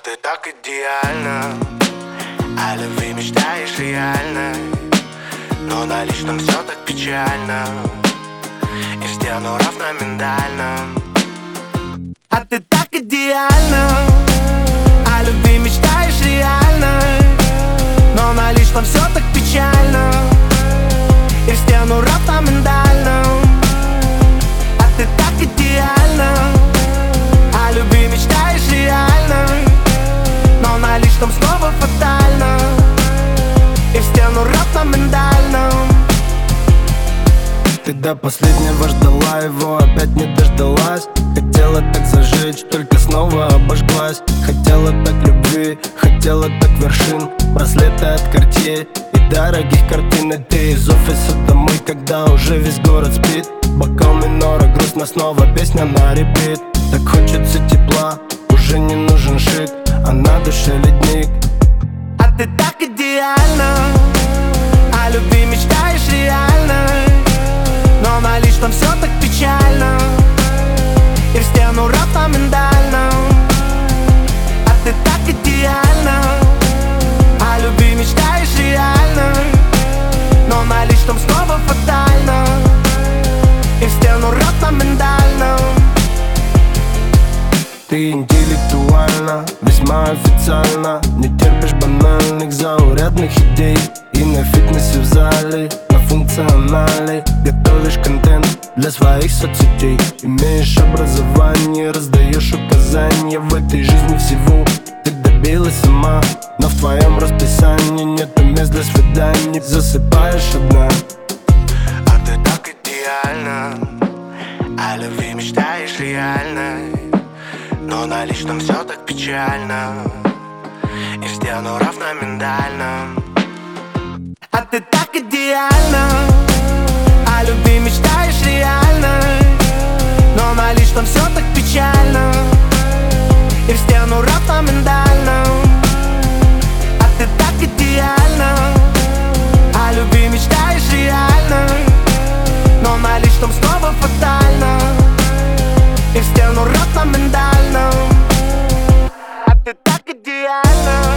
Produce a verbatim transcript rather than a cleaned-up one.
ты так идеальна, о любви мечтаешь реально, но на личном все так печально, и в стену ровно миндально. А ты так идеальна, о любви мечтаешь реально, но на личном все так печально, и в стену ровно миндально. А ты так идеальна, о любви мечтаешь реально, но на личном снова фатально, и в стену ровно миндально. Ты до последнего ждала его, опять не дождалась. Хотела так зажечь, только снова обожглась. Хотела так любви, хотела так вершин, браслеты от Cartier и дорогих картин. И ты из офиса домой, когда уже весь город спит. Бокал минора, грустно снова, песня на репит. Так хочется тепла, уже не нужен шик, а на душе ледник. А ты так идеальна, о любви мечтаешь реально, но на личном все так печально, и в стену ровно миндально. А ты так идеальна, о любви мечтаешь реально, но на личном снова фатально, и в стену ровно миндально. Ты интеллектуально, весьма официально, не терпишь банальных заурядных идей. И на фитнесе в зале, на функционале готовишь контент для своих соцсетей. Имеешь образование, раздаешь указания. В этой жизни всего ты добилась сама, но в твоем расписании нету мест для свиданий. Засыпаешь одна. А ты так идеальна, о любви мечтаешь реально, но на личном все так печально, и в стену ровно миндально. А ты так идеальна, о любви мечтаешь реально, но на личном все так печально, и в стену ровно миндально. А ты так идеальна, о любви мечтаешь реально, но на личном снова фатально, и в стену ровно миндально. А ты так идеальна.